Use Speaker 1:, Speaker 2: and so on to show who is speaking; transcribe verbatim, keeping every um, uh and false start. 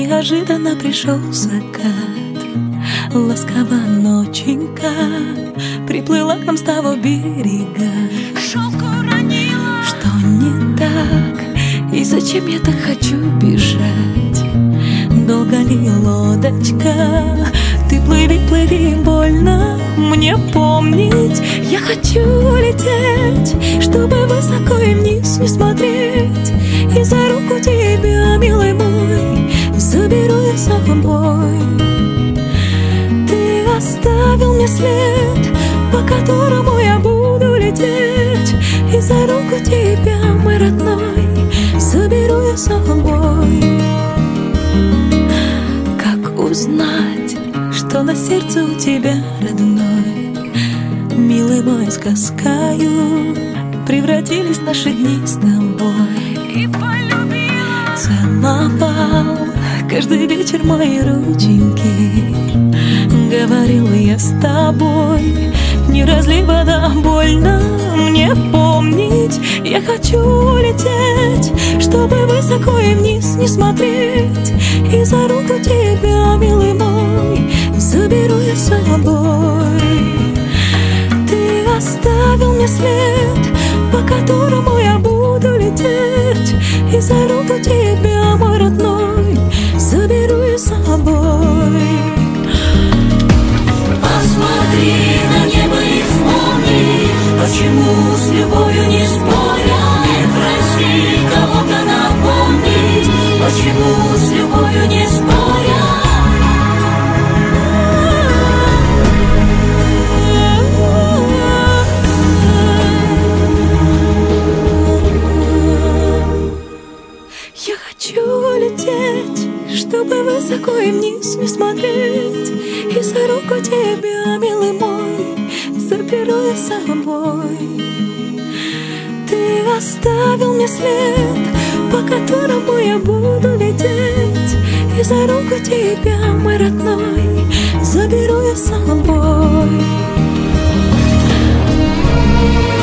Speaker 1: Неожиданно пришел закат, ласково ноченька приплыла к нам с того берега.
Speaker 2: Шелк уронила.
Speaker 1: Что не так? И зачем я так хочу бежать? Долго ли лодочка? Ты плыви, плыви, больно мне помнить. Я хочу лететь, чтобы высоко и вниз не смотреть. И за руку тебя, милый мой, заберу я с собой. Ты оставил мне след, по которому я буду лететь. И за руку тебя, мой родной, заберу я с собой. Как узнать, что на сердце у тебя, родной? Милый мой, сказкою превратились наши дни с тобой.
Speaker 2: И полюбила.
Speaker 1: Целовал каждый вечер мои рученьки. Говорил я с тобой, не разлей вода, больно мне помнить. Я хочу лететь, чтобы высоко и вниз не смотреть. И за руку тебя, милый мой, заберу я с собой. Ты оставил мне след, по которому я буду лететь. И за руку тебя, мой родной, заберу я с собой.
Speaker 2: Посмотри на небо и вспомни, почему с любовью не споря. Не проси кого-то напомнить, почему с любовью не споря.
Speaker 1: Я хочу лететь, чтобы высоко и вниз не смотреть. И за руку тебя, милый мой, заберу я с собой. Ты оставил мне след, по которому я буду лететь. И за руку тебя, мой родной, заберу я с собой.